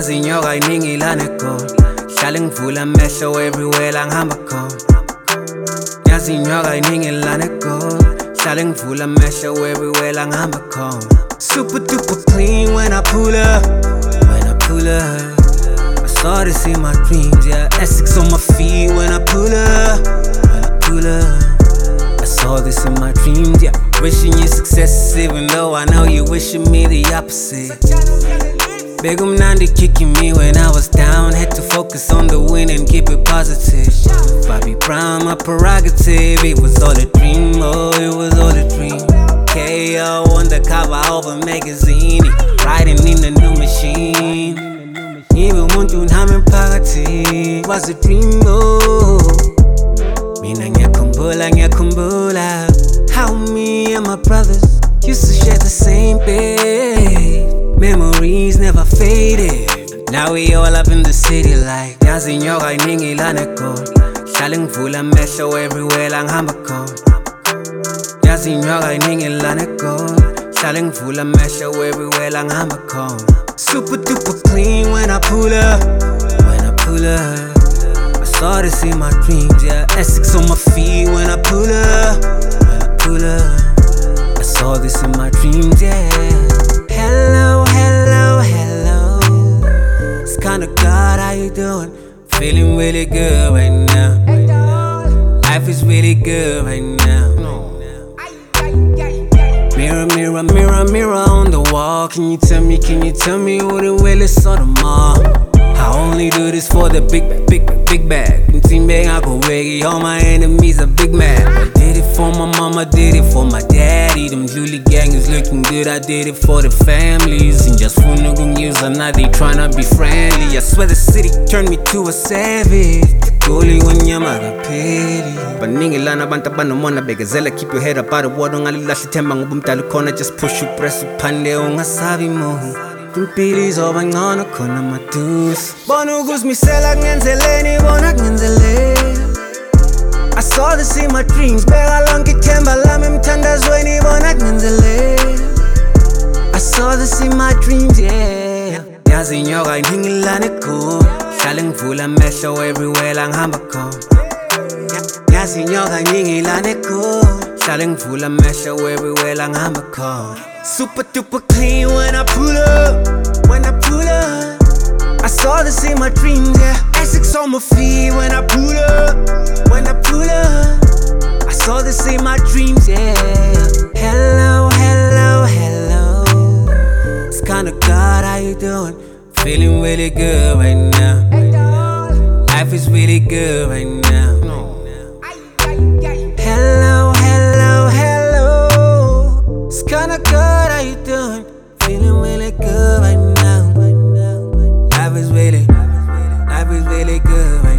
Yazi inyoka iningi lana eGoli Hlale ngivula amehlo everywhere la ngihamba khona Yazi inyoka iningi lana eGoli Hlale ngivula amehlo everywhere la ngihamba khona Super duper clean when I pull up I saw this in my dreams, yeah Essex on my feet when I pull up I saw this in my dreams, yeah Wishing you success even though I know you wishing me the opposite Big Nandi kicking me when I was down Had to focus on the win and keep it positive Bobby Brown, my prerogative It was all a dream, oh it was all a dream KO on the cover of a magazine Riding in the new machine Even muntu nami emphakathini Was a dream, oh Mina ngiyakhumbula How me and my brothers Used to share the same bed Memories never faded Now we all up in the city like Yazi inyoka iningi lana eGoli Hlale ngivula amehlo everywhere la ngihamba khona Yazi inyoka iningi lana eGoli Hlale ngivula amehlo everywhere la ngihamba khona Super duper clean when I pull up I saw this in my dreams, yeah Essex on my feet when I pull up I saw this in my dreams, yeah Hello It's kinda God, how you doing? Feeling really good right now Life is really good right now Mirror on the wall Can you tell me what it really saw tomorrow? I only do this for the big bag Team bag, I go reggae, all my enemies are big mad I did it for my mama, did it for my daddy Them Luli gang is looking good, I did it for the families And just for nigga news, and now they tryna be friendly I swear the city turned me to a savage Goli wanyama peli Baningi lana banta banomona begazela Keep your head up out of water Ngalilahli themba ngoba umdala khona Just push press uphande ungasabi mo Impili zoba ngcono khona madusi Bona ukuzimisela kungenzeleni bona kungenzeleni I saw this in my dreams Beka lonke ithemba lami emthandazweni bona kungenzeleni I saw this in my dreams, yeah Yazi inyoka iningi lana eGoli Hlale ngivula amehlo everywhere la ngihamba khona Yazi inyoka iningi lana eGoli Hlale ngivula amehlo everywhere la ngihamba khona Super duper clean when I pull up I saw this in my dreams, yeah Essex on my feet when I pull up I saw this in my dreams, yeah Hello It's kinda God, how you doing? Feeling really good right now Life is really good right now Hello It's kinda good, how you doing? Feeling really good right now Life is really good right now